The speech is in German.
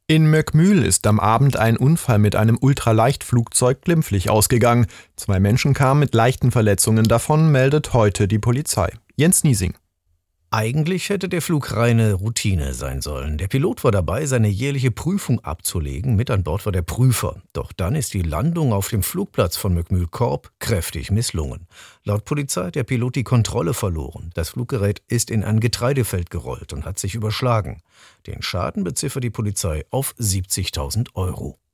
In Möckmühl ist am Abend ein Unfall mit einem Ultraleichtflugzeug glimpflich ausgegangen. 2 Menschen kamen mit leichten Verletzungen davon, meldet heute die Polizei. Jens Niesing. Eigentlich hätte der Flug reine Routine sein sollen. Der Pilot war dabei, seine jährliche Prüfung abzulegen. Mit an Bord war der Prüfer. Doch dann ist die Landung auf dem Flugplatz von Möckmühl-Korb kräftig misslungen. Laut Polizei hat der Pilot die Kontrolle verloren. Das Fluggerät ist in ein Getreidefeld gerollt und hat sich überschlagen. Den Schaden beziffert die Polizei auf 70.000 Euro.